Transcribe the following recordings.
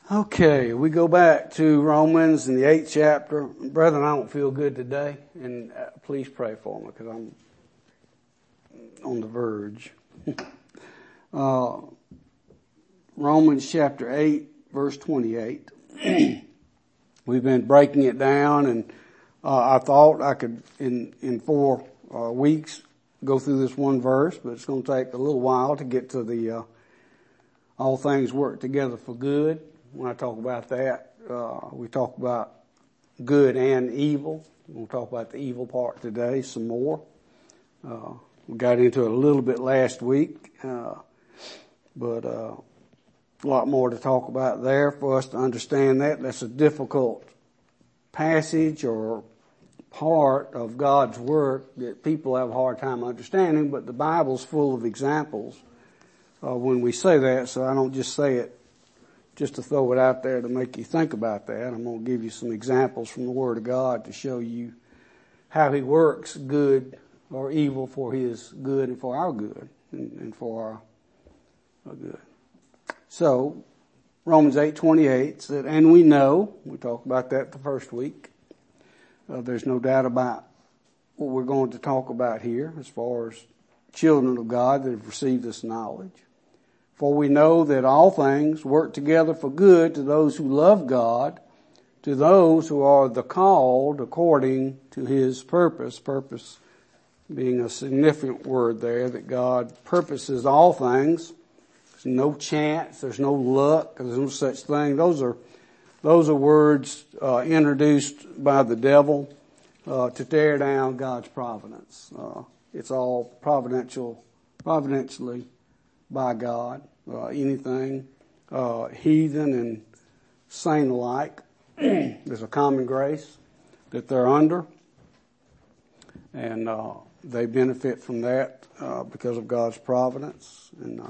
Okay, we go back to Romans in the 8th chapter. Brethren, I don't feel good today, and please pray for me because I'm on the verge. Romans chapter 8, verse 28. We've been breaking it down, and I thought I could, in 4 weeks, go through this one verse, but it's going to take a little while to get to the all things work together for good. When I talk about that, we talk about good and evil. We'll talk about the evil part today some more. We got into it a little bit last week, but a lot more to talk about there for us to understand that. That's a difficult passage or part of God's work that people have a hard time understanding, but the Bible's full of examples when we say that, so I don't just say it just to throw it out there to make you think about that. I'm going to give you some examples from the Word of God to show you how He works good or evil for His good and for our good and for our good. So, Romans 8:28 said, and we know, we talked about that the first week, there's no doubt about what we're going to talk about here as far as children of God that have received this knowledge. For we know that all things work together for good to those who love God, to those who are the called according to His purpose. Purpose being a significant word there, that God purposes all things. There's no chance, there's no luck, there's no such thing. Those are words introduced by the devil to tear down God's providence. It's all providentially by God. Anything heathen and saint alike, there's a common grace that they're under, and they benefit from that because of God's providence. And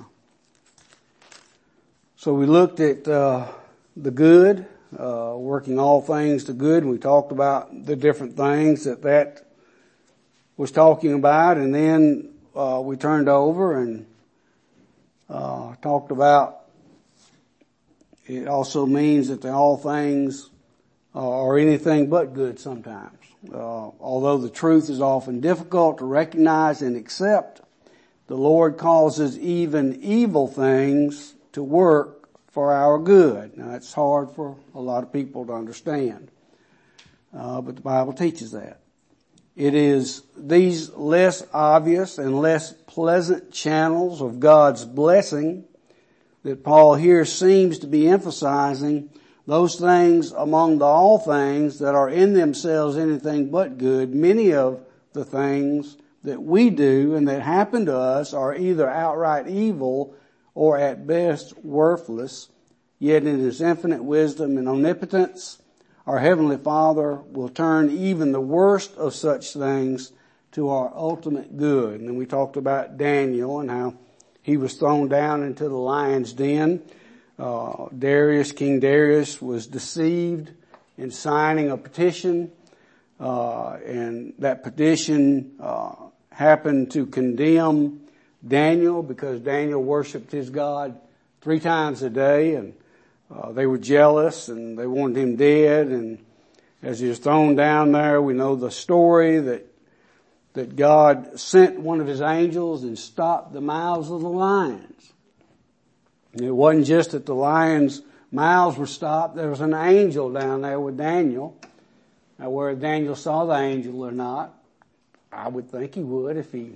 so we looked at the good, working all things to good, and we talked about the different things that was talking about, and then we turned over and talked about it also means that all things are anything but good sometimes. Although the truth is often difficult to recognize and accept, the Lord causes even evil things to work for our good. Now it's hard for a lot of people to understand, but the Bible teaches that. It is these less obvious and less pleasant channels of God's blessing that Paul here seems to be emphasizing, those things among the all things that are in themselves anything but good. Many of the things that we do and that happen to us are either outright evil or at best worthless, yet in His infinite wisdom and omnipotence, our Heavenly Father will turn even the worst of such things to our ultimate good. And we talked about Daniel and how he was thrown down into the lion's den. King Darius was deceived in signing a petition, and that petition happened to condemn Daniel because Daniel worshiped his God 3 times a day, and they were jealous and they wanted him dead. And as he was thrown down there, we know the story that God sent one of His angels and stopped the mouths of the lions. And it wasn't just that the lions' mouths were stopped. There was an angel down there with Daniel. Now, whether Daniel saw the angel or not, I would think he would if the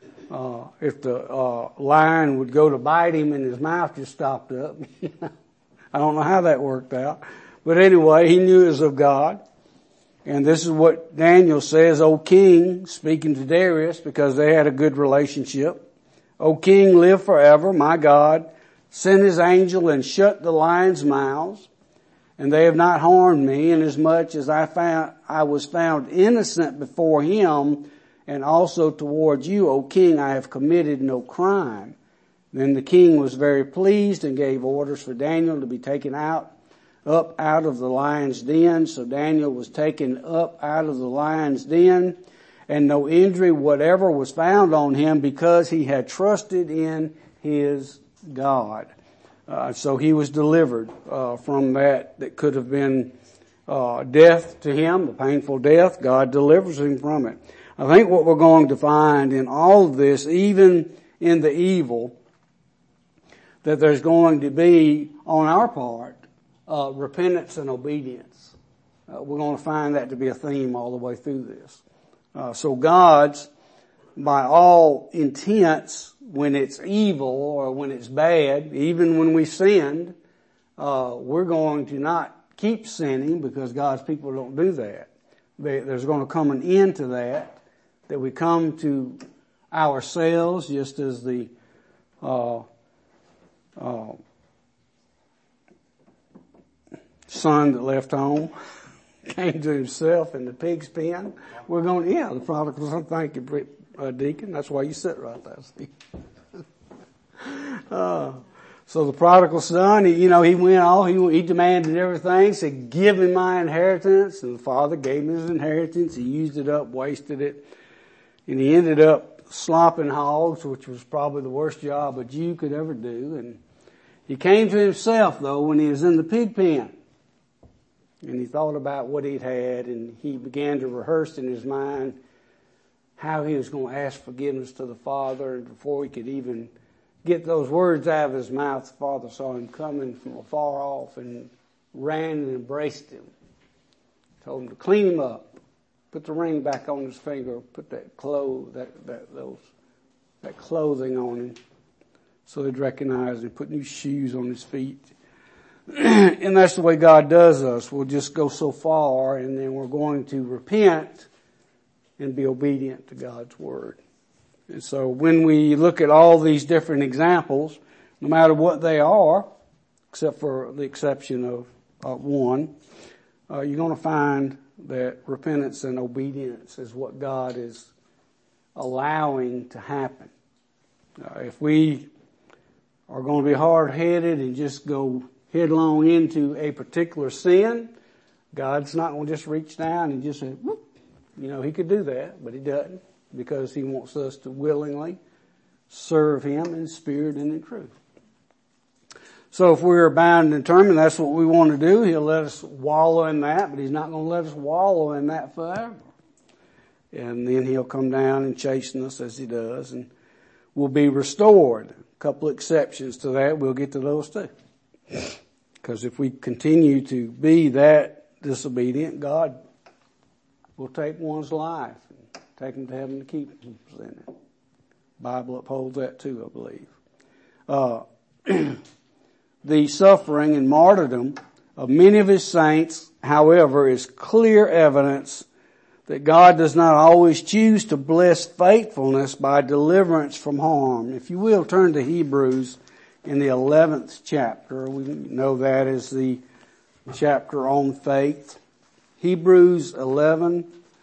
lion would go to bite him and his mouth just stopped up. I don't know how that worked out. But anyway, he knew it was of God. And this is what Daniel says, O king, speaking to Darius, because they had a good relationship. O king, live forever. My God sent His angel and shut the lions' mouths, and they have not harmed me, inasmuch as I was found innocent before Him, and also towards you, O king, I have committed no crime. Then the king was very pleased and gave orders for Daniel to be taken up out of the lion's den. So Daniel was taken up out of the lion's den, and no injury whatever was found on him because he had trusted in his God. So he was delivered from that could have been death to him, the painful death. God delivers him from it. I think what we're going to find in all of this, even in the evil, that there's going to be, on our part, repentance and obedience. We're going to find that to be a theme all the way through this. So God's, by all intents, when it's evil or when it's bad, even when we sinned, we're going to not keep sinning because God's people don't do that. There's going to come an end to that we come to ourselves, just as the son that left home came to himself in the pig's pen. We're going, the prodigal son. Thank you, Deacon. That's why you sit right there. See? So the prodigal son, he went off, he demanded everything, said, give me my inheritance. And the father gave him his inheritance. He used it up, wasted it. And he ended up slopping hogs, which was probably the worst job a Jew could ever do. And he came to himself, though, when he was in the pig pen. And he thought about what he'd had, and he began to rehearse in his mind how he was going to ask forgiveness to the Father. And before he could even get those words out of his mouth, the Father saw him coming from afar off and ran and embraced him. Told him to clean him up, put the ring back on his finger, put that clothing on him so they'd recognize him, put new shoes on his feet. And that's the way God does us. We'll just go so far, and then we're going to repent and be obedient to God's word. And so when we look at all these different examples, no matter what they are, except for the exception of one, you're going to find that repentance and obedience is what God is allowing to happen. If we are going to be hard-headed and just go headlong into a particular sin, God's not going to just reach down and just say, whoop. He could do that, but he doesn't, because he wants us to willingly serve him in spirit and in truth. So if we're bound and determined that's what we want to do, he'll let us wallow in that, but he's not going to let us wallow in that forever. And then he'll come down and chasten us as he does, and we'll be restored. A couple of exceptions to that, we'll get to those too. Because if we continue to be that disobedient, God will take one's life and take them to heaven to keep them in it. The Bible upholds that too, I believe. The suffering and martyrdom of many of his saints, however, is clear evidence that God does not always choose to bless faithfulness by deliverance from harm. If you will, turn to Hebrews in the 11th chapter. We know that is the chapter on faith. Hebrews 11,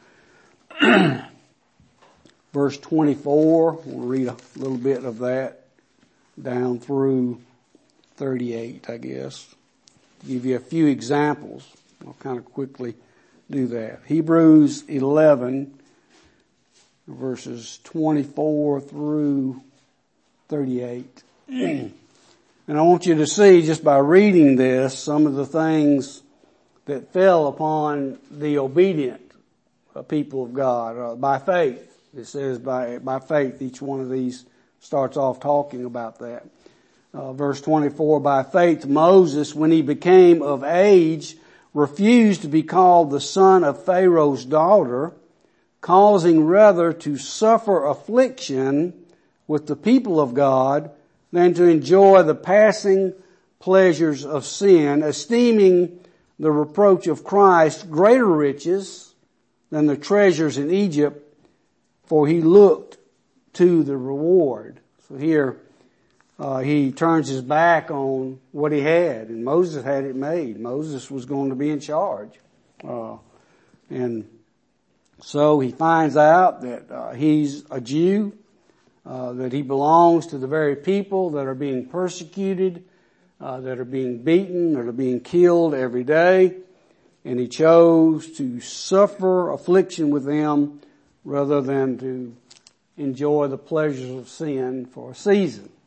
verse 24. We'll read a little bit of that down through 38, I guess. To give you a few examples. I'll kind of quickly do that. Hebrews 11, verses 24 through 38. And I want you to see, just by reading this, some of the things that fell upon the obedient people of God by faith. It says by faith, each one of these starts off talking about that. Verse 24, by faith Moses, when he became of age, refused to be called the son of Pharaoh's daughter, causing rather to suffer affliction with the people of God than to enjoy the passing pleasures of sin, esteeming the reproach of Christ greater riches than the treasures in Egypt, for he looked to the reward. So here he turns his back on what he had, and Moses had it made. Moses was going to be in charge. And so he finds out that he's a Jew, that he belongs to the very people that are being persecuted, that are being beaten, that are being killed every day. And he chose to suffer affliction with them rather than to enjoy the pleasures of sin for a season.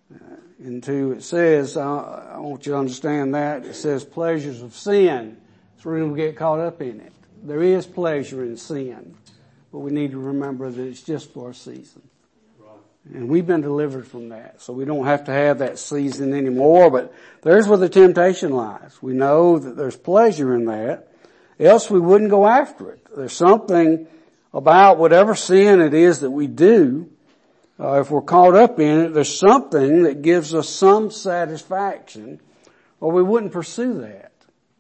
And 2, it says, I want you to understand that, it says pleasures of sin. It's really we get caught up in it. There is pleasure in sin, but we need to remember that it's just for a season. And we've been delivered from that, so we don't have to have that season anymore, but there's where the temptation lies. We know that there's pleasure in that, else we wouldn't go after it. There's something about whatever sin it is that we do, if we're caught up in it, there's something that gives us some satisfaction, or we wouldn't pursue that.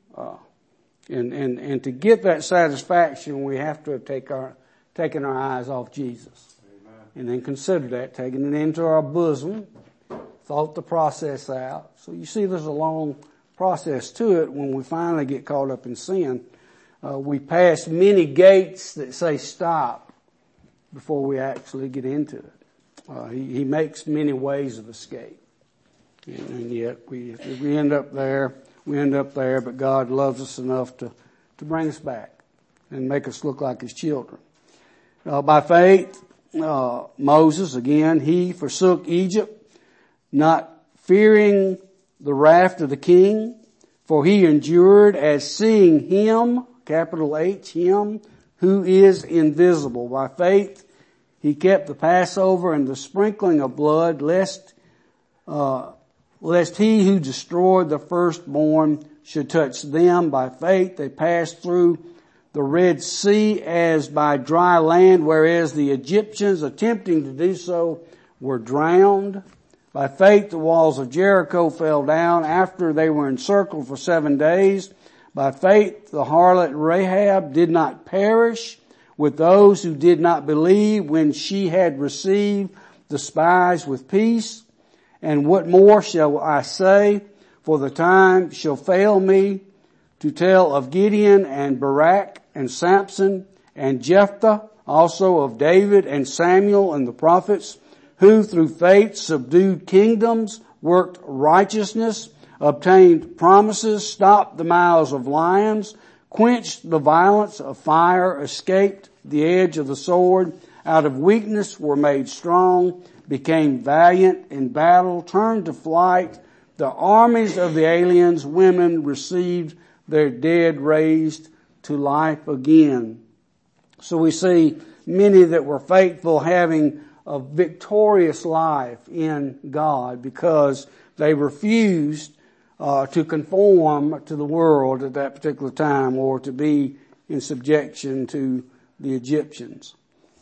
And to get that satisfaction, we have to have taken our eyes off Jesus. And then consider that, taking it into our bosom, thought the process out. So you see there's a long process to it when we finally get caught up in sin. We pass many gates that say stop before we actually get into it. He makes many ways of escape. And yet we end up there, but God loves us enough to bring us back and make us look like His children. By faith, Moses, again, he forsook Egypt, not fearing the wrath of the king, for he endured as seeing Him, capital H, Him, who is invisible. By faith, he kept the Passover and the sprinkling of blood, lest he who destroyed the firstborn should touch them. By faith, they passed through the Red Sea as by dry land, whereas the Egyptians attempting to do so were drowned. By faith, the walls of Jericho fell down after they were encircled for 7 days. By faith, the harlot Rahab did not perish with those who did not believe when she had received the spies with peace. And what more shall I say? For the time shall fail me to tell of Gideon and Barak and Samson and Jephthah, also of David and Samuel and the prophets, who through faith subdued kingdoms, worked righteousness, obtained promises, stopped the mouths of lions, quenched the violence of fire, escaped the edge of the sword, out of weakness were made strong, became valiant in battle, turned to flight the armies of the aliens, women received their dead raised to life again. So we see many that were faithful having a victorious life in God because they refused to conform to the world at that particular time or to be in subjection to the Egyptians.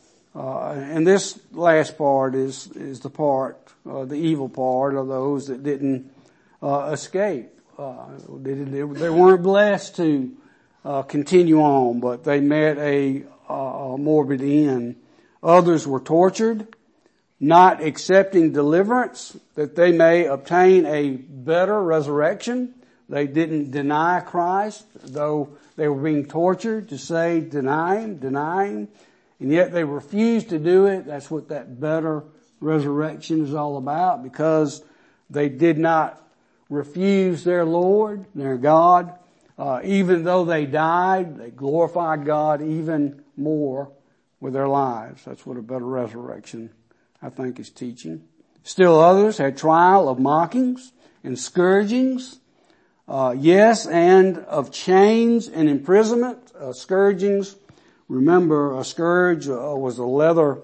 And this last part is the part, the evil part of those that didn't escape. They weren't blessed to continue on, but they met a morbid end. Others were tortured, not accepting deliverance that they may obtain a better resurrection. They didn't deny Christ, though they were being tortured to say, deny him, and yet they refused to do it. That's what that better resurrection is all about, because they did not refuse their Lord, their God. Even though they died, they glorified God even more with their lives. That's what a better resurrection, I think, is teaching. Still others had trial of mockings and scourgings, yes, and of chains and imprisonment. Scourgings, remember, a scourge was a leather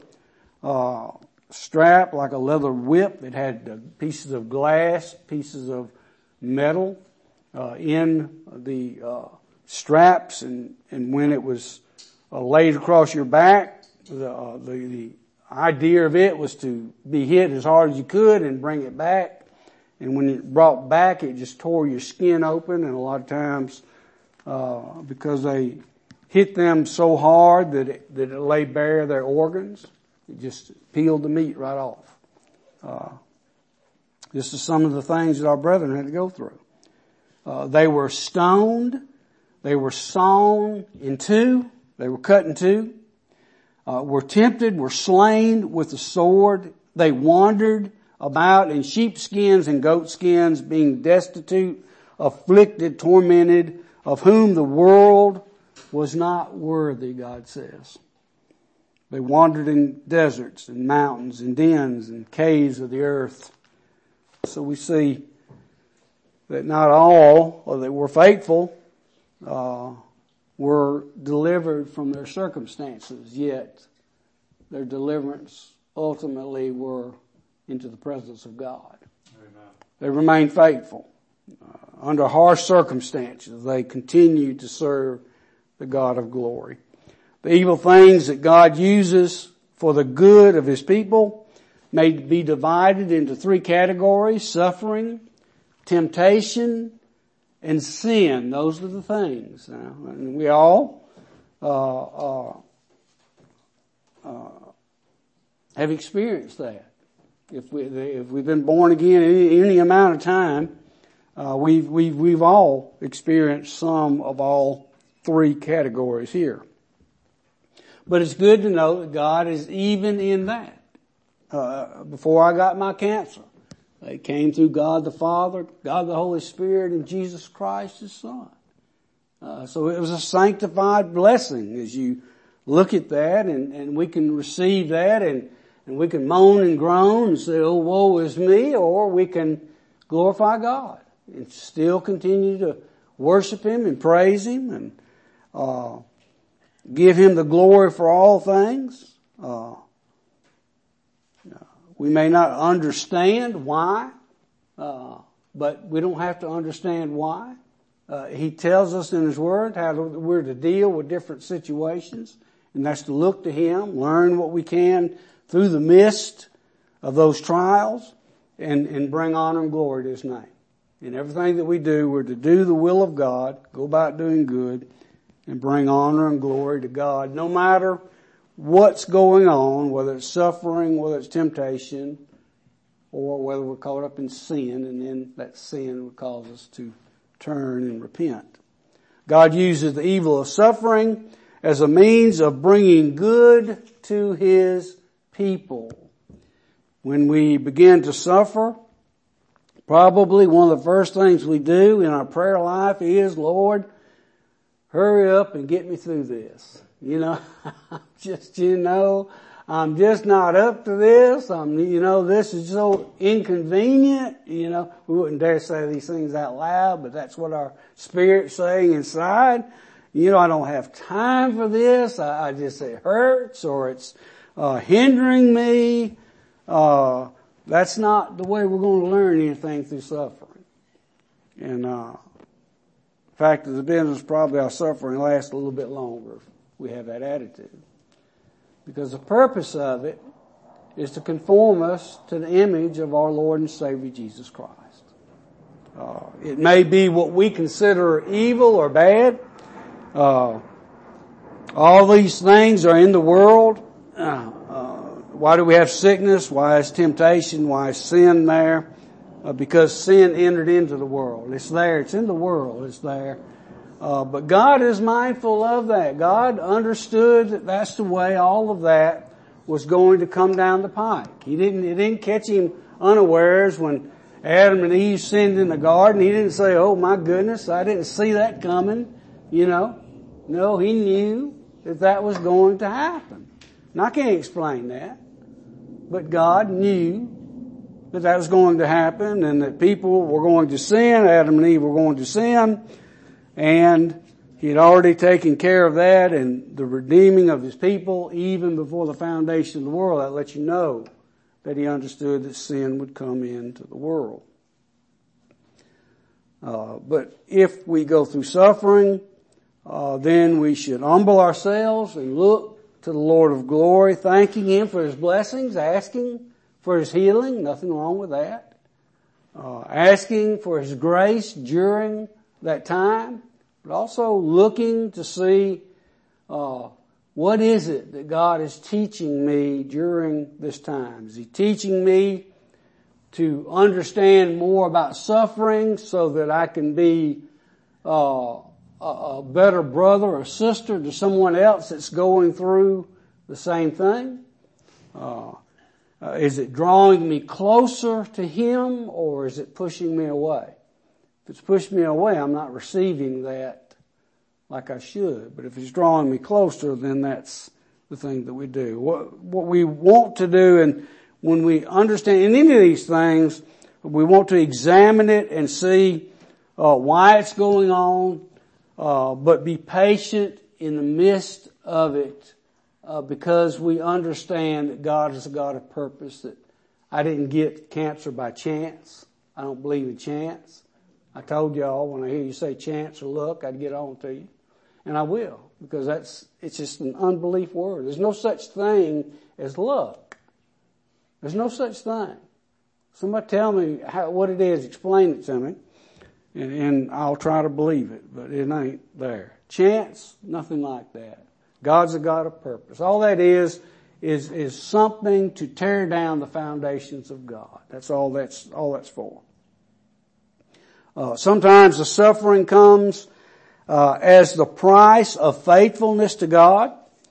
strap, like a leather whip. It had pieces of glass, pieces of metal in the straps, and when it was laid across your back, the idea of it was to be hit as hard as you could and bring it back. And when it brought back, it just tore your skin open, and a lot of times because they hit them so hard that it laid bare their organs, it just peeled the meat right off. This is some of the things that our brethren had to go through. They were stoned. They were sawn in two. They were cut in two. Were tempted, were slain with the sword. They wandered about in sheepskins and goatskins, being destitute, afflicted, tormented, of whom the world was not worthy, God says. They wandered in deserts and mountains and dens and caves of the earth. So we see that not all that were faithful were delivered from their circumstances, yet their deliverance ultimately were into the presence of God. Amen. They remained faithful. Under harsh circumstances, they continued to serve the God of glory. The evil things that God uses for the good of His people may be divided into three categories: suffering, temptation, and sin. Those are the things. And we all have experienced that. If we've been born again any amount of time, we've all experienced some of all three categories here. But it's good to know that God is even in that. Before I got my cancer, it came through God the Father, God the Holy Spirit, and Jesus Christ, His Son. So it was a sanctified blessing as you look at that, and we can receive that, and we can moan and groan and say, oh, woe is me, or we can glorify God and still continue to worship Him and praise Him and give Him the glory for all things. We may not understand why, but we don't have to understand why. He tells us in His Word how we're to deal with different situations, and that's to look to Him, learn what we can through the midst of those trials, and bring honor and glory to His name. In everything that we do, we're to do the will of God, go about doing good, and bring honor and glory to God, no matter what's going on, whether it's suffering, whether it's temptation, or whether we're caught up in sin, and then that sin would cause us to turn and repent. God uses the evil of suffering as a means of bringing good to His people. When we begin to suffer, probably one of the first things we do in our prayer life is, Lord, hurry up and get me through this. I'm just not up to this. This is so inconvenient. We wouldn't dare say these things out loud, but that's what our spirit's saying inside. I don't have time for this. I just, it hurts, or it's hindering me. That's not the way we're going to learn anything through suffering. And, in fact, as a business, probably our suffering lasts a little bit longer if we have that attitude. Because the purpose of it is to conform us to the image of our Lord and Savior Jesus Christ. It may be what we consider evil or bad. All these things are in the world. Why do we have sickness? Why is temptation? Why is sin there? Because sin entered into the world. It's there. It's in the world. It's there. But God is mindful of that. God understood that that's the way all of that was going to come down the pike. It didn't catch Him unawares when Adam and Eve sinned in the garden. He didn't say, oh my goodness, I didn't see that coming. No, He knew that was going to happen. And I can't explain that. But God knew that was going to happen, and that people were going to sin, Adam and Eve were going to sin, and He had already taken care of that and the redeeming of His people even before the foundation of the world. That lets you know that He understood that sin would come into the world. But if we go through suffering, then we should humble ourselves and look to the Lord of glory, thanking Him for His blessings, asking for His healing, nothing wrong with that. Asking for His grace during that time, but also looking to see what is it that God is teaching me during this time. Is He teaching me to understand more about suffering so that I can be a better brother or sister to someone else that's going through the same thing? Is it drawing me closer to Him, or is it pushing me away? If it's pushing me away, I'm not receiving that like I should. But if it's drawing me closer, then that's the thing that we do. What we want to do, and when we understand, and any of these things We want to examine it and see why it's going on, but be patient in the midst of it, because we understand that God is a God of purpose, that I didn't get cancer by chance. I don't believe in chance. I told y'all when I hear you say chance or luck, I'd get on to you. And I will, because it's just an unbelief word. There's no such thing as luck. There's no such thing. Somebody tell me what it is, explain it to me, and I'll try to believe it, but it ain't there. Chance, nothing like that. God's a God of purpose. All that is something to tear down the foundations of God. That's all that's for. Sometimes the suffering comes as the price of faithfulness to God.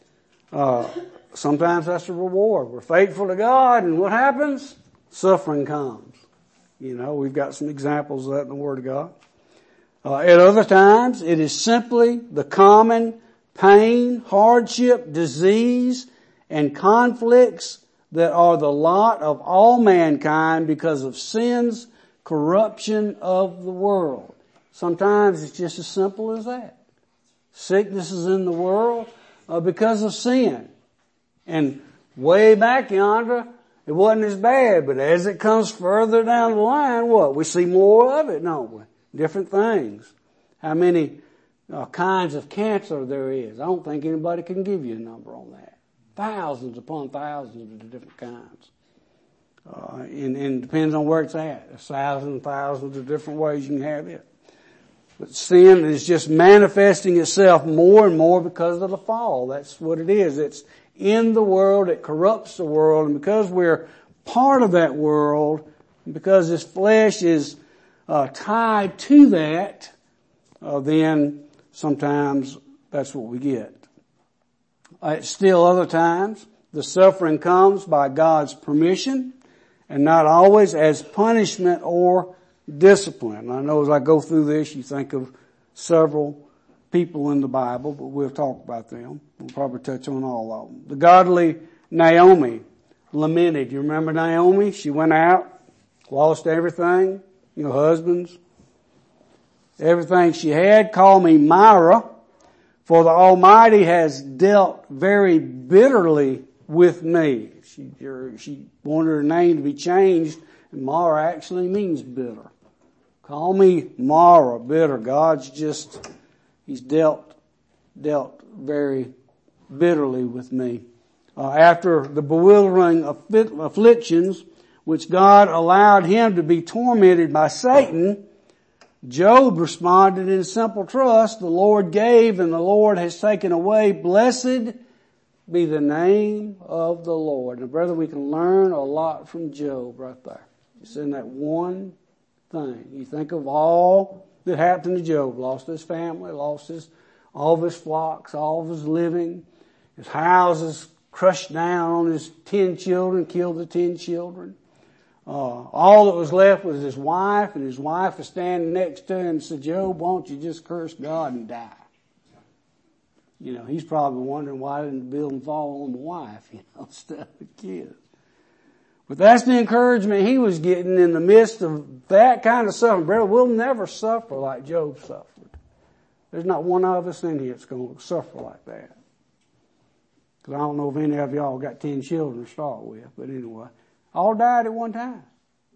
Sometimes that's the reward. We're faithful to God, and what happens? Suffering comes. You know, we've got some examples of that in the Word of God. At other times, it is simply the common pain, hardship, disease, and conflicts that are the lot of all mankind because of sin's corruption of the world. Sometimes it's just as simple as that. Sickness is in the world because of sin. And way back yonder, it wasn't as bad, but as it comes further down the line, we see more of it, don't we? Different things. How many kinds of cancer there is. I don't think anybody can give you a number on that. Thousands upon thousands of different kinds. And it depends on where it's at. There's thousands of different ways you can have it. But sin is just manifesting itself more and more because of the fall. That's what it is. It's in the world. It corrupts the world. And because we're part of that world, because this flesh is tied to that, then sometimes that's what we get. Still other times, the suffering comes by God's permission and not always as punishment or discipline. I know as I go through this, you think of several people in the Bible, but we'll talk about them. We'll probably touch on all of them. The godly Naomi lamented. You remember Naomi? She went out, lost everything, husbands, everything she had. Call me Myra, for the Almighty has dealt very bitterly with me. She wanted her name to be changed, and Mara actually means bitter. Call me Mara, bitter. He's dealt very bitterly with me. After the bewildering afflictions which God allowed him to be tormented by Satan, Job responded in simple trust, the Lord gave and the Lord has taken away. Blessed be the name of the Lord. Now, brother, we can learn a lot from Job right there. It's in that one thing. You think of all that happened to Job. Lost his family, lost all of his flocks, all of his living, his houses crushed down on his 10 children, killed the 10 children. All that was left was his wife, and his wife was standing next to him and said, Job, won't you just curse God and die? He's probably wondering why didn't the building fall on the wife, instead of the kids. But that's the encouragement he was getting in the midst of that kind of suffering. Brother, we'll never suffer like Job suffered. There's not one of us in here that's going to suffer like that. Because I don't know if any of y'all got 10 children to start with, but anyway. All died at one time.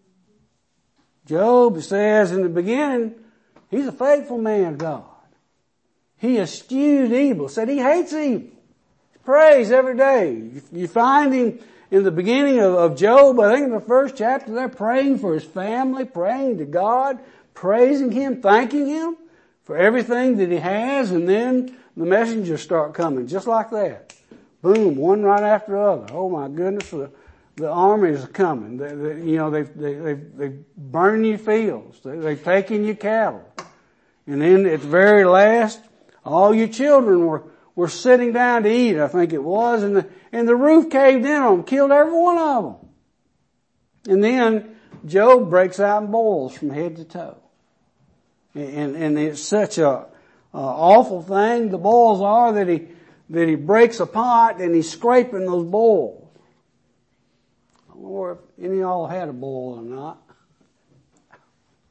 Job says in the beginning, he's a faithful man of God. He eschewed evil, said he hates evil. He prays every day. You find him in the beginning of Job, I think in the first chapter, they're praying for his family, praying to God, praising him, thanking him for everything that he has, and then the messengers start coming, just like that. Boom, one right after the other. Oh my goodness, the armies are coming. They've burned your fields. They've taken your cattle. And then at the very last, all your children were sitting down to eat, I think it was, and the roof caved in on them, killed every one of them. And then Job breaks out in boils from head to toe. And it's such a awful thing. The boils are that he breaks a pot and he's scraping those boils. I don't know if any of y'all had a boil or not.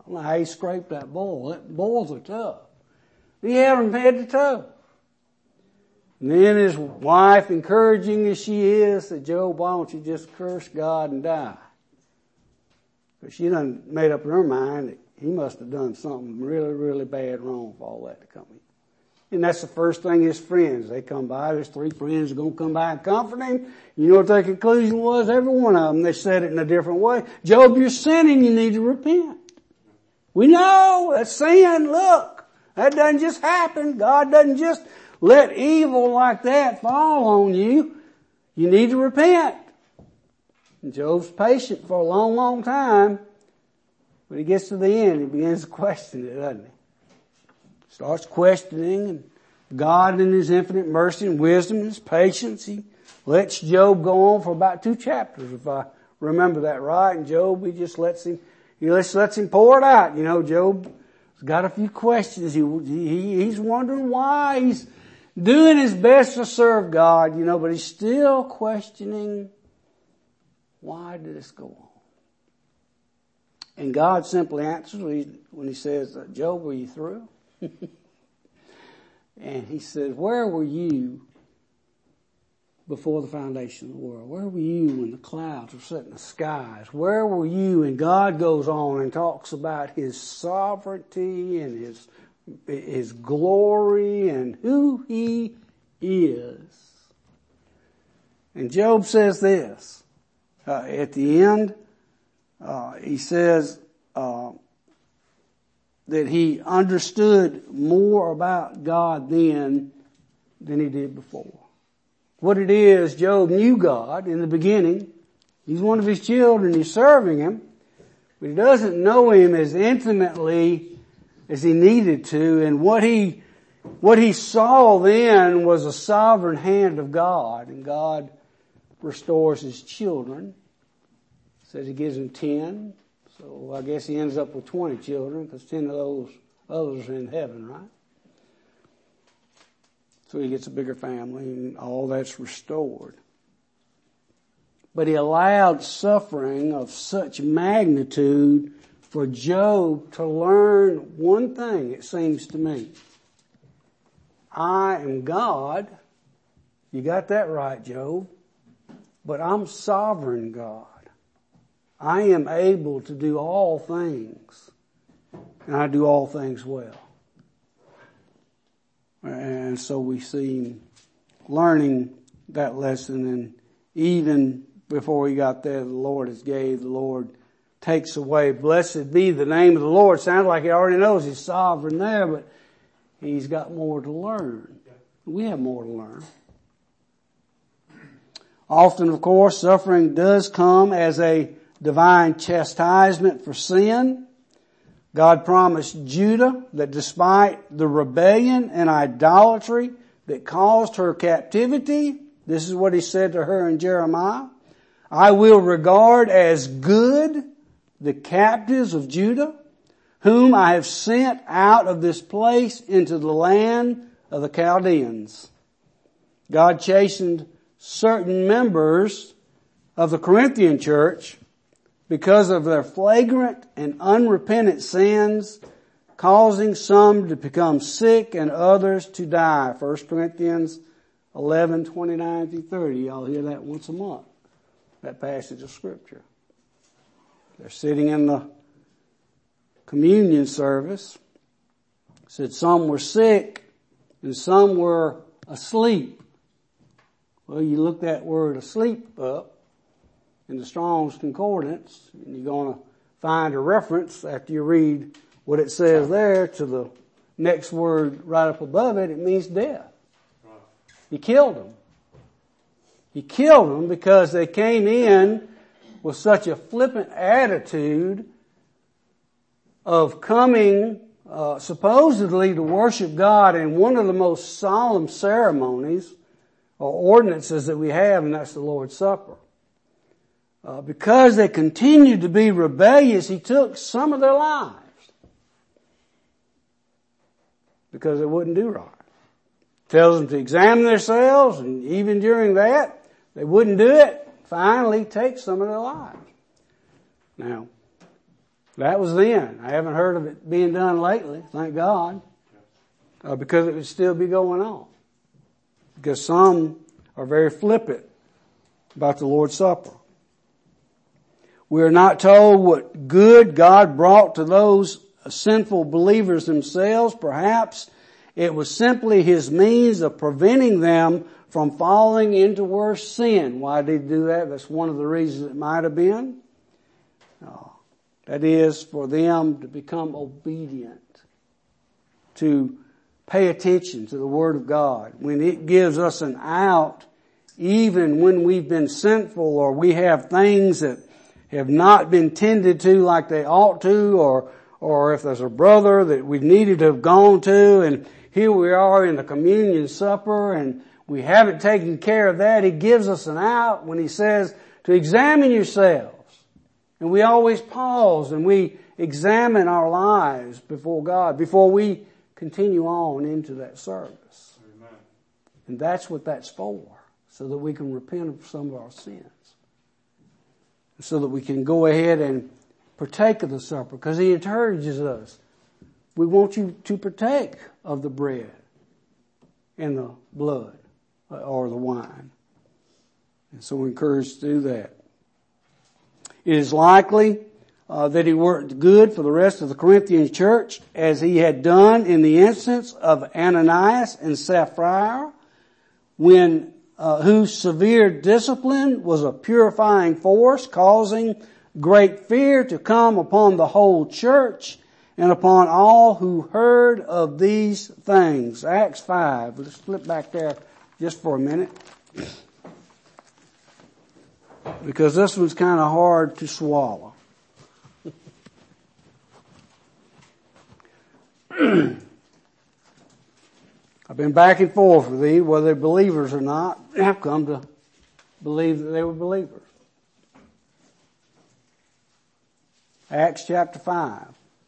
I don't know how he scraped that bull. That bulls are tough. He had him head to toe. And then his wife, encouraging as she is, said, Job, why don't you just curse God and die? But she done made up in her mind that he must have done something really, really bad wrong for all that to come in. And that's the first thing his friends, they come by, there's 3 friends are going to come by and comfort him. You know what their conclusion was? Every one of them, they said it in a different way. Job, you're sinning, you need to repent. We know that's sin, look. That doesn't just happen. God doesn't just let evil like that fall on you. You need to repent. And Job's patient for a long, long time. When he gets to the end, he begins to question it, doesn't he? Starts questioning, and God in his infinite mercy and wisdom and his patience, he lets Job go on for about 2 chapters, if I remember that right. And Job, he just lets him pour it out. You know, Job's got a few questions. He's wondering why. He's doing his best to serve God, you know, but he's still questioning, why did this go on? And God simply answers when he says, Job, are you through? And he says, where were you before the foundation of the world? Where were you when the clouds were set in the skies? Where were you? And God goes on and talks about his sovereignty and his glory and who he is. And Job says this, at the end, he says, that he understood more about God then than he did before. What it is, Job knew God in the beginning. He's one of his children. He's serving him. But he doesn't know him as intimately as he needed to. And what he saw then was a sovereign hand of God. And God restores his children. Says he gives him 10. So I guess he ends up with 20 children because 10 of those others are in heaven, right? So he gets a bigger family and all that's restored. But he allowed suffering of such magnitude for Job to learn one thing, it seems to me. I am God. You got that right, Job. But I'm sovereign God. I am able to do all things, and I do all things well. And so we see him learning that lesson, and even before he got there, the Lord the Lord takes away. Blessed be the name of the Lord. Sounds like he already knows he's sovereign there, but he's got more to learn. We have more to learn. Often, of course, suffering does come as a divine chastisement for sin. God promised Judah that despite the rebellion and idolatry that caused her captivity, this is what he said to her in Jeremiah, I will regard as good the captives of Judah, whom I have sent out of this place into the land of the Chaldeans. God chastened certain members of the Corinthian church because of their flagrant and unrepentant sins, causing some to become sick and others to die. 1 Corinthians 11:29-30. Y'all hear that once a month, that passage of Scripture. They're sitting in the communion service. Said some were sick and some were asleep. Well, you look that word asleep up in the Strong's Concordance, and you're going to find a reference after you read what it says there to the next word right up above it. It means death. He killed them. He killed them because they came in with such a flippant attitude of coming supposedly to worship God in one of the most solemn ceremonies or ordinances that we have, and that's the Lord's Supper. Because they continued to be rebellious, he took some of their lives because they wouldn't do right. Tells them to examine themselves, and even during that, they wouldn't do it. Finally, takes some of their lives. Now, That was then. I haven't heard of it being done lately, thank God, because it would still be going on. Because some are very flippant about the Lord's Supper. We are not told what good God brought to those sinful believers themselves. Perhaps it was simply His means of preventing them from falling into worse sin. Why did He do that? That's one of the reasons it might have been. That is, for them to become obedient, to pay attention to the Word of God. When it gives us an out, even when we've been sinful or we have things that have not been tended to like they ought to, or if there's a brother that we needed to have gone to, and here we are in the communion supper and we haven't taken care of that. He gives us an out when He says to examine yourselves. And we always pause and we examine our lives before God before we continue on into that service. Amen. And that's what that's for, so that we can repent of some of our sins. So that we can go ahead and partake of the supper, because He encourages us. We want you to partake of the bread and the blood or the wine. And so we're encouraged to do that. It is likely that He worked good for the rest of the Corinthian church, as He had done in the instance of Ananias and Sapphira, whose severe discipline was a purifying force, causing great fear to come upon the whole church and upon all who heard of these things. Acts 5. Let's flip back there just for a minute, because this one's kind of hard to swallow. I've been back and forth with these, whether they're believers or not. I've come to believe that they were believers. Acts chapter 5.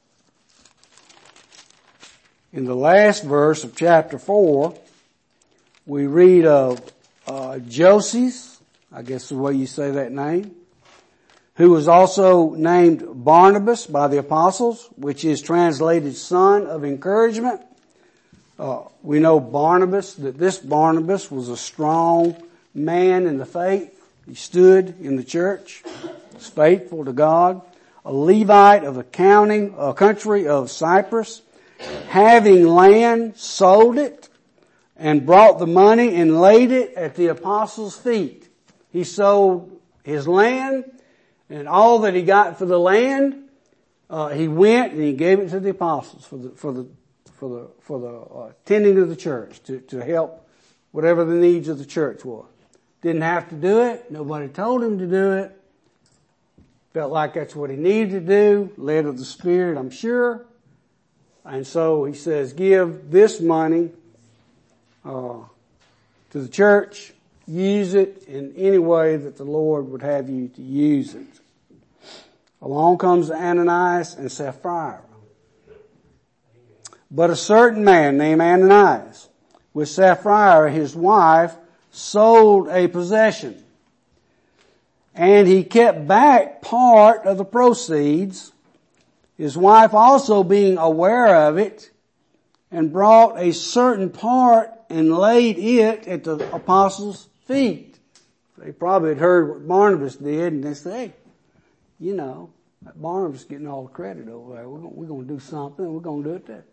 In the last verse of chapter 4, we read of Joses, I guess is the way you say that name, who was also named Barnabas by the apostles, which is translated son of encouragement. We know Barnabas, that this Barnabas was a strong man in the faith. He stood in the church, was faithful to God, a Levite of the country of Cyprus, having land, sold it, and brought the money and laid it at the apostles' feet. He sold his land, and all that he got for the land, he went and he gave it to the apostles for the tending of the church, to help whatever the needs of the church was. Didn't have to do it. Nobody told him to do it. Felt like that's what he needed to do, led of the Spirit, I'm sure. And so he says, give this money to the church. Use it in any way that the Lord would have you to use it. Along comes Ananias and Sapphira. But a certain man named Ananias, with Sapphira his wife, sold a possession. And he kept back part of the proceeds, his wife also being aware of it, and brought a certain part and laid it at the apostles' feet. They probably had heard what Barnabas did, and they said, hey, you know, that Barnabas getting all the credit over there. We're going to do something. We're going to do it there.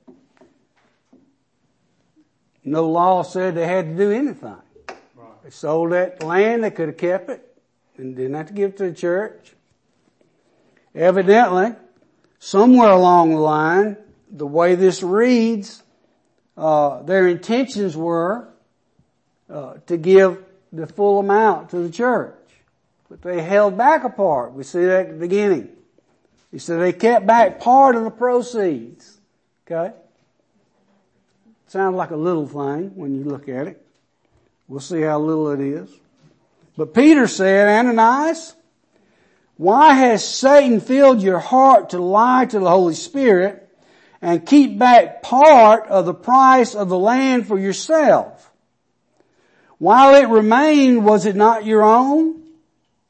No law said they had to do anything. Right. They sold that land. They could have kept it and didn't have to give it to the church. Evidently, somewhere along the line, the way this reads, their intentions were to give the full amount to the church. But they held back a part. We see that at the beginning. He said they kept back part of the proceeds. Okay? Sounds like a little thing when you look at it. We'll see how little it is. But Peter said, Ananias, why has Satan filled your heart to lie to the Holy Spirit and keep back part of the price of the land for yourself? While it remained, was it not your own?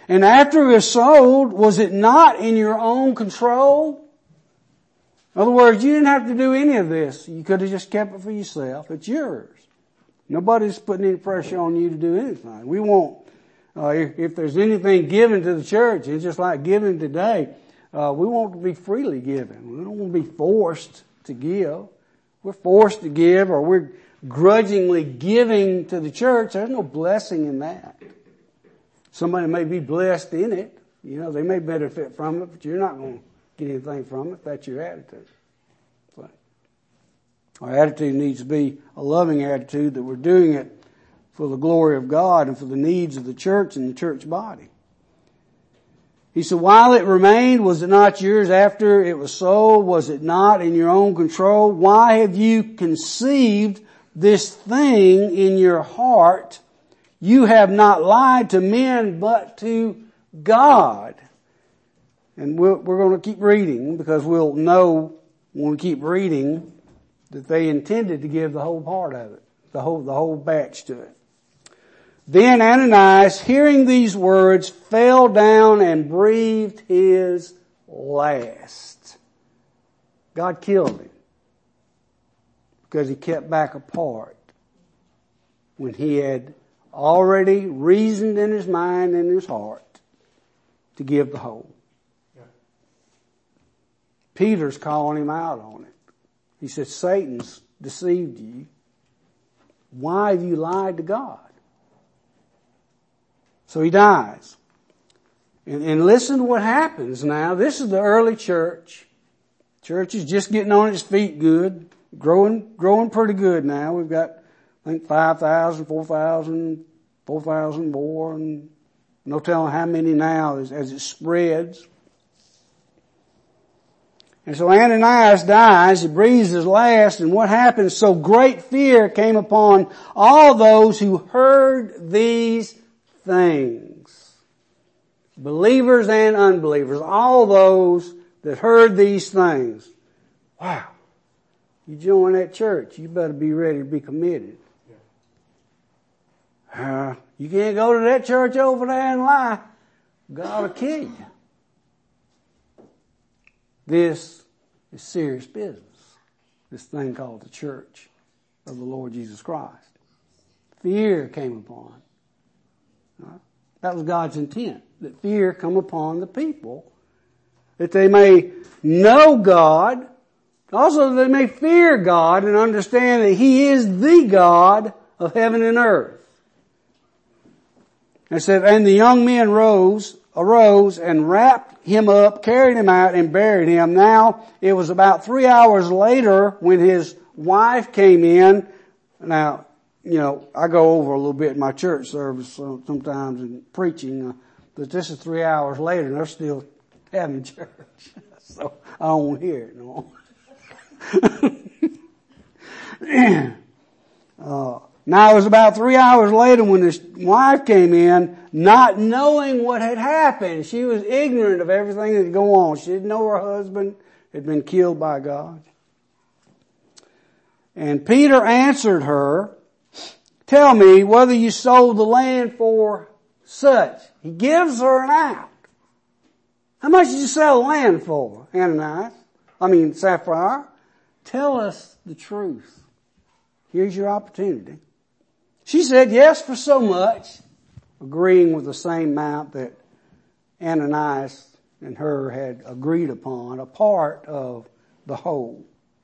And after it was sold, was it not in your own control? In other words, you didn't have to do any of this. You could have just kept it for yourself. It's yours. Nobody's putting any pressure on you to do anything. We won't, if there's anything given to the church, it's just like giving today. We want to be freely given. We don't want to be forced to give. We're forced to give, or we're grudgingly giving to the church. There's no blessing in that. Somebody may be blessed in it. You know, they may benefit from it, but you're not going to get anything from it. That's your attitude. So, our attitude needs to be a loving attitude, that we're doing it for the glory of God and for the needs of the church and the church body. He said, while it remained, was it not yours? After it was sold, was it not in your own control? Why have you conceived this thing in your heart? You have not lied to men, but to God. And we're going to keep reading, because we'll know when we keep reading that they intended to give the whole part of it, the whole batch to it. Then Ananias, hearing these words, fell down and breathed his last. God killed him because he kept back a part when he had already reasoned in his mind and his heart to give the whole. Yeah. Peter's calling him out on it. He said, Satan's deceived you. Why have you lied to God? So he dies. And listen to what happens now. This is the early church. Church is just getting on its feet good. Growing pretty good now. We've got, I think, 5,000, 4,000 more, and no telling how many now as it spreads. And so Ananias dies, he breathes his last, and what happens? So great fear came upon all those who heard these things. Believers and unbelievers, all those that heard these things. Wow. You join that church, you better be ready to be committed. You can't go to that church over there and lie. God will kill you. This is serious business. This thing called the church of the Lord Jesus Christ. Fear came upon. That was God's intent, that fear come upon the people, that they may know God, also that they may fear God and understand that He is the God of heaven and earth. It said, and the young men arose and wrapped him up, carried him out, and buried him. Now, it was about 3 hours later when his wife came in. Now, you know, I go over a little bit in my church service sometimes in preaching, but this is 3 hours later and they're still having church. So I don't want to hear it no more. Now it was about 3 hours later when his wife came in, not knowing what had happened. She was ignorant of everything that had gone on. She didn't know her husband had been killed by God. And Peter answered her, tell me whether you sold the land for such. He gives her an out. How much did you sell the land for, Sapphira? Tell us the truth. Here's your opportunity. She said, yes, for so much, agreeing with the same amount that Ananias and her had agreed upon, a part of the whole.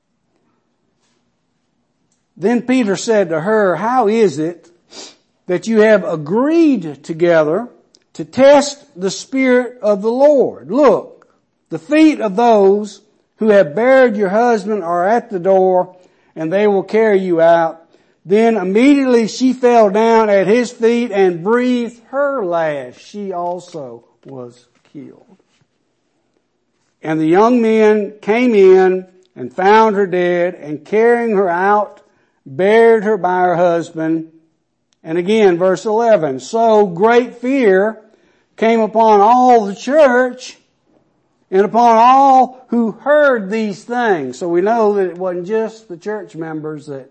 Then Peter said to her, how is it that you have agreed together to test the Spirit of the Lord? Look, the feet of those who have buried your husband are at the door, and they will carry you out. Then immediately she fell down at his feet and breathed her last. She also was killed. And the young men came in and found her dead, and carrying her out, buried her by her husband. And again, verse 11, so great fear came upon all the church and upon all who heard these things. So we know that it wasn't just the church members that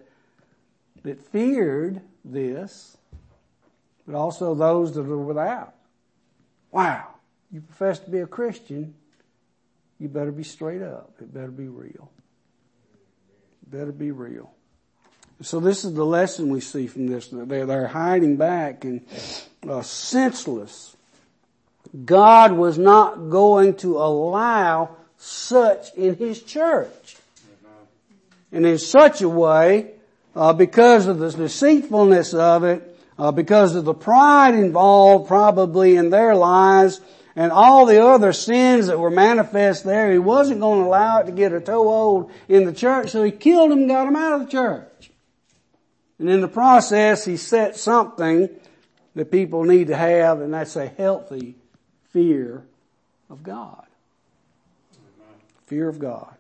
feared this, but also those that were without. wow, you profess to be a Christian, you better be straight up. It better be real. It better be real. So this is the lesson we see from this. They're hiding back and senseless. God was not going to allow such in His church. And in such a way, because of the deceitfulness of it, because of the pride involved probably in their lives, and all the other sins that were manifest there, He wasn't going to allow it to get a toehold in the church, so He killed them and got them out of the church. And in the process, He set something that people need to have, and that's a healthy fear of God. Fear of God.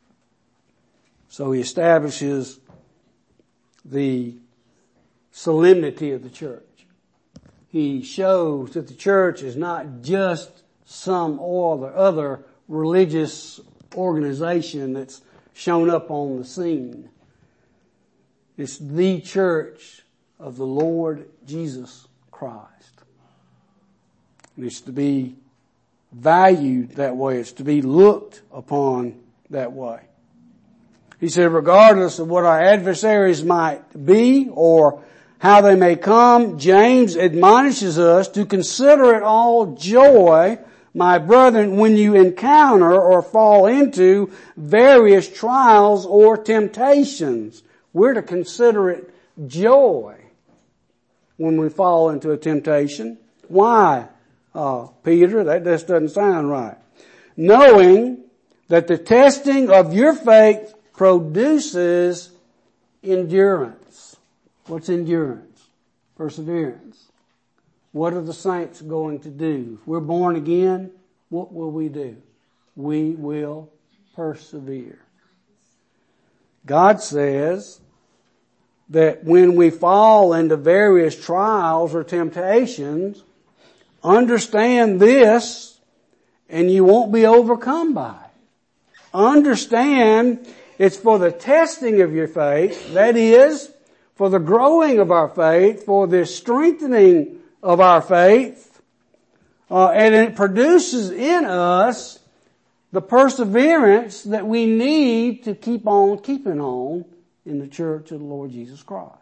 So He establishes the solemnity of the church. He shows that the church is not just some other religious organization that's shown up on the scene. It's the church of the Lord Jesus Christ. And it's to be valued that way. It's to be looked upon that way. He said, regardless of what our adversaries might be or how they may come, James admonishes us to consider it all joy, my brethren, when you encounter or fall into various trials or temptations. We're to consider it joy when we fall into a temptation. Why, Peter? That just doesn't sound right. Knowing that the testing of your faith produces endurance. What's endurance? Perseverance. What are the saints going to do? If we're born again, what will we do? We will persevere. God says that when we fall into various trials or temptations, understand this and you won't be overcome by it. Understand it's for the testing of your faith, that is, for the growing of our faith, for the strengthening of our faith, and it produces in us the perseverance that we need to keep on keeping on in the church of the Lord Jesus Christ.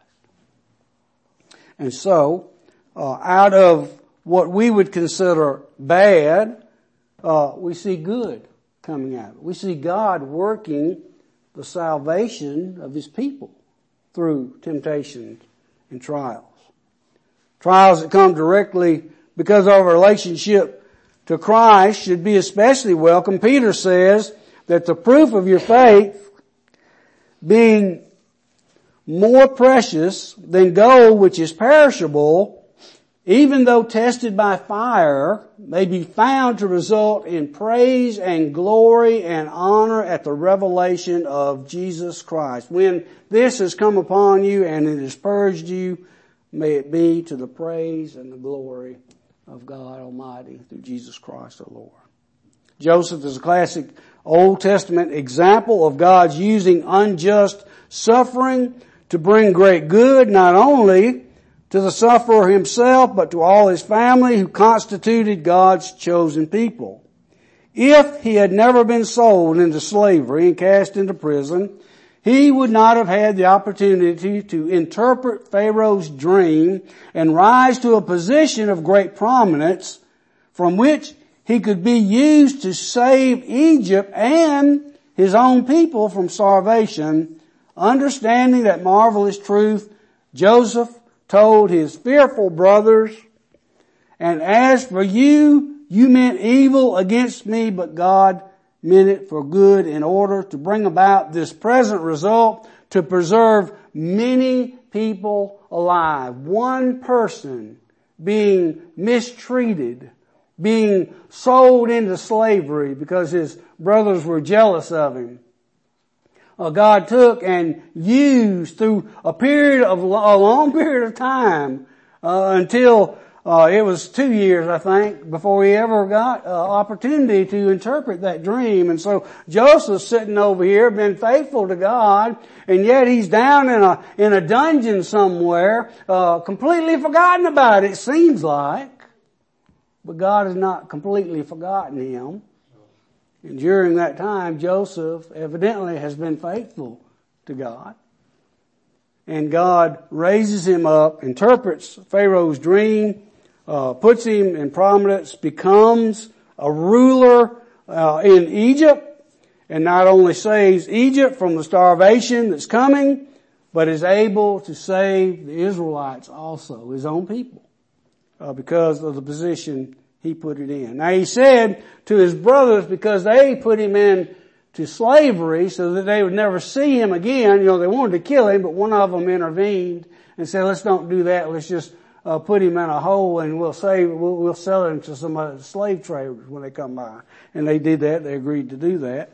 And so, out of what we would consider bad, we see good coming out of it. We see God working the salvation of His people through temptations and trials. Trials that come directly because of our relationship to Christ should be especially welcome. Peter says that the proof of your faith, being more precious than gold which is perishable, even though tested by fire, may be found to result in praise and glory and honor at the revelation of Jesus Christ. When this has come upon you and it has purged you, may it be to the praise and the glory of God Almighty through Jesus Christ our Lord. Joseph is a classic Old Testament example of God's using unjust suffering to bring great good, not only to the sufferer himself, but to all his family who constituted God's chosen people. If he had never been sold into slavery and cast into prison, he would not have had the opportunity to interpret Pharaoh's dream and rise to a position of great prominence from which he could be used to save Egypt and his own people from starvation. Understanding that marvelous truth, Joseph told his fearful brothers, and as for you, you meant evil against me, but God meant it for good in order to bring about this present result, to preserve many people alive. One person being mistreated, being sold into slavery because his brothers were jealous of him. God took and used through a long period of time, until it was 2 years, I think, before he ever got opportunity to interpret that dream. And so Joseph's sitting over here, been faithful to God, and yet he's down in a dungeon somewhere, completely forgotten about it seems like. but God has not completely forgotten him. And during that time, Joseph evidently has been faithful to God. And God raises him up, interprets Pharaoh's dream, puts him in prominence, becomes a ruler in Egypt, and not only saves Egypt from the starvation that's coming, but is able to save the Israelites also, his own people, because of the position he put it in. Now he said to his brothers, because they put him into slavery so that they would never see him again, they wanted to kill him, but one of them intervened and said, let's don't do that, let's just put him in a hole and we'll sell him to some other slave traders when they come by. And they did that, they agreed to do that.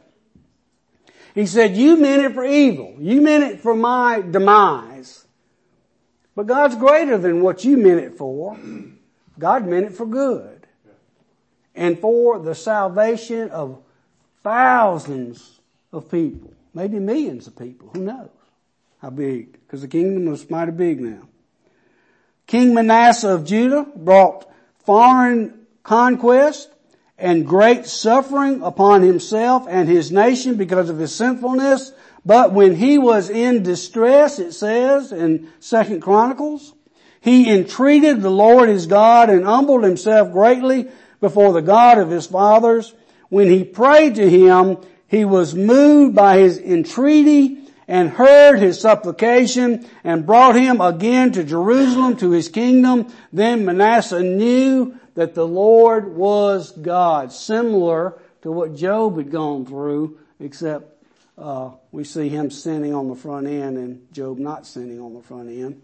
He said, you meant it for evil. You meant it for my demise. But God's greater than what you meant it for. God meant it for good. And for the salvation of thousands of people. Maybe millions of people. Who knows how big? Because the kingdom was mighty big now. King Manasseh of Judah brought foreign conquest and great suffering upon himself and his nation because of his sinfulness. But when he was in distress, it says in 2 Chronicles, he entreated the Lord his God and humbled himself greatly before the God of his fathers. When he prayed to him, he was moved by his entreaty and heard his supplication and brought him again to Jerusalem to his kingdom. Then Manasseh knew that the Lord was God, similar to what Job had gone through, except we see him sinning on the front end and Job not sinning on the front end.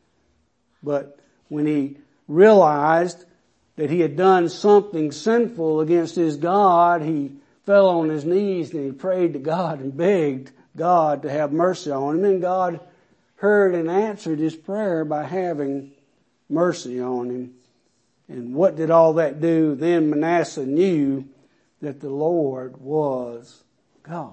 But when he realized that he had done something sinful against his God, he fell on his knees and he prayed to God and begged God to have mercy on him. And God heard and answered his prayer by having mercy on him. And what did all that do? Then Manasseh knew that the Lord was God.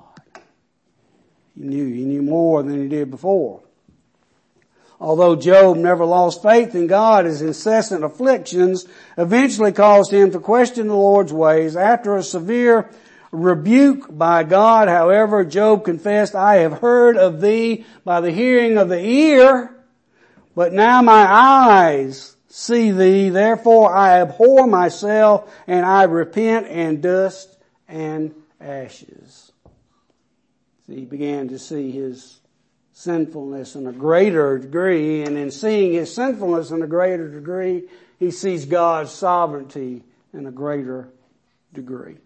He knew more than he did before. Although Job never lost faith in God, his incessant afflictions eventually caused him to question the Lord's ways. After a severe rebuke by God, however, Job confessed, I have heard of thee by the hearing of the ear, but now my eyes see thee, therefore I abhor myself, and I repent in dust and ashes. So he began to see his sinfulness in a greater degree, and in seeing his sinfulness in a greater degree, he sees God's sovereignty in a greater degree.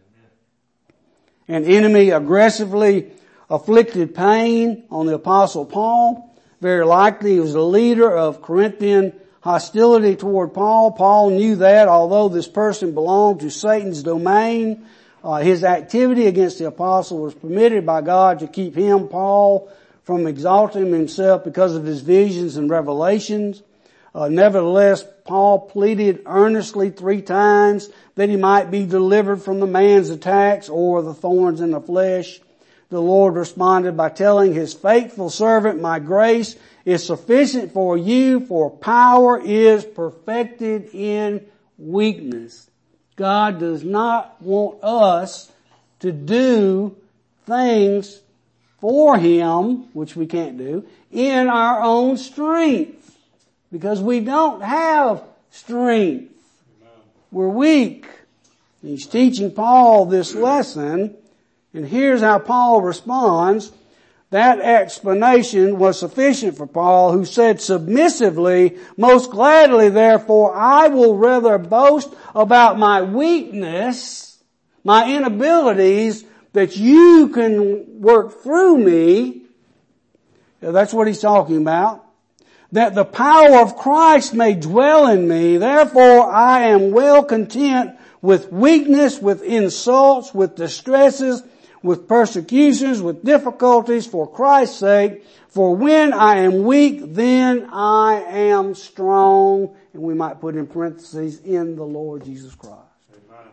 An enemy aggressively afflicted pain on the Apostle Paul. Very likely he was the leader of Corinthian hostility toward Paul. Paul knew that, although this person belonged to Satan's domain, his activity against the apostle was permitted by God to keep him, Paul, from exalting himself because of his visions and revelations. Nevertheless, Paul pleaded earnestly 3 times that he might be delivered from the man's attacks or the thorns in the flesh. The Lord responded by telling his faithful servant, my grace is sufficient for you, for power is perfected in weakness. God does not want us to do things for him, which we can't do, in our own strength. Because we don't have strength. We're weak. He's teaching Paul this lesson, and here's how Paul responds. That explanation was sufficient for Paul, who said submissively, most gladly therefore I will rather boast about my weakness, my inabilities, that you can work through me. That's what he's talking about. That the power of Christ may dwell in me. Therefore I am well content with weakness, with insults, with distresses, with persecutions, with difficulties for Christ's sake. For when I am weak, then I am strong. And we might put in parentheses, in the Lord Jesus Christ. Amen.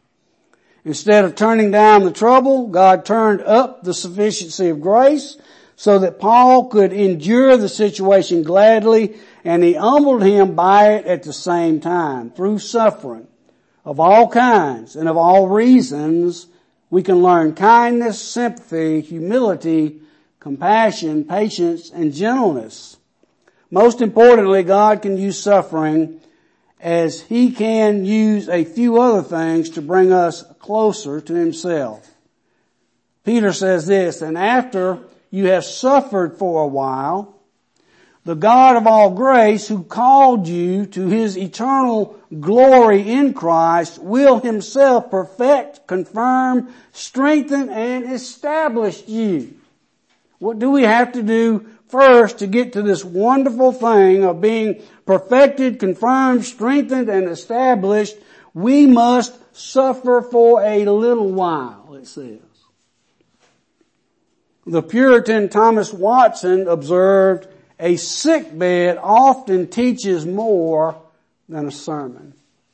Instead of turning down the trouble, God turned up the sufficiency of grace. so that Paul could endure the situation gladly, and he humbled him by it at the same time. Through suffering of all kinds and of all reasons, we can learn kindness, sympathy, humility, compassion, patience, and gentleness. Most importantly, God can use suffering as He can use a few other things to bring us closer to Himself. Peter says this, and after you have suffered for a while, the God of all grace, who called you to His eternal glory in Christ, will Himself perfect, confirm, strengthen, and establish you. What do we have to do first to get to this wonderful thing of being perfected, confirmed, strengthened, and established? We must suffer for a little while, it says. The Puritan Thomas Watson observed, a sick bed often teaches more than a sermon.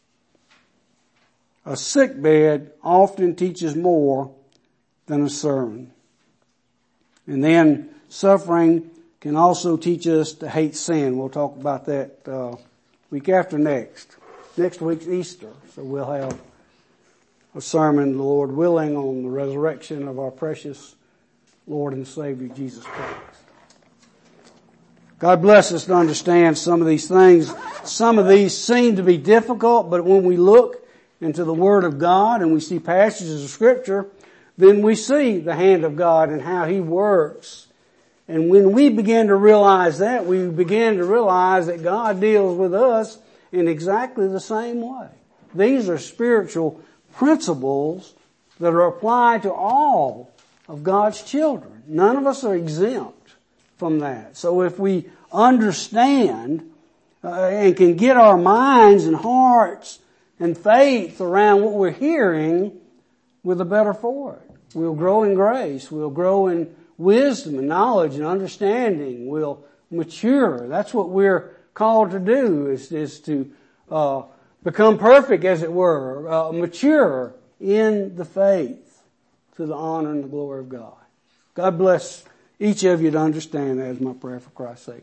A sick bed often teaches more than a sermon. And then suffering can also teach us to hate sin. We'll talk about that week after next. Next week's Easter, so we'll have a sermon, the Lord willing, on the resurrection of our precious Lord and Savior Jesus Christ. God bless us to understand some of these things. Some of these seem to be difficult, but when we look into the Word of God and we see passages of Scripture, then we see the hand of God and how He works. And when we begin to realize that, we begin to realize that God deals with us in exactly the same way. These are spiritual principles that are applied to all of God's children. None of us are exempt from that. So if we understand and can get our minds and hearts and faith around what we're hearing, we're the better for it. We'll grow in grace. We'll grow in wisdom and knowledge and understanding. We'll mature. That's what we're called to do, is to become perfect, as it were, mature in the faith to the honor and the glory of God. God bless each of you to understand that is my prayer for Christ's sake.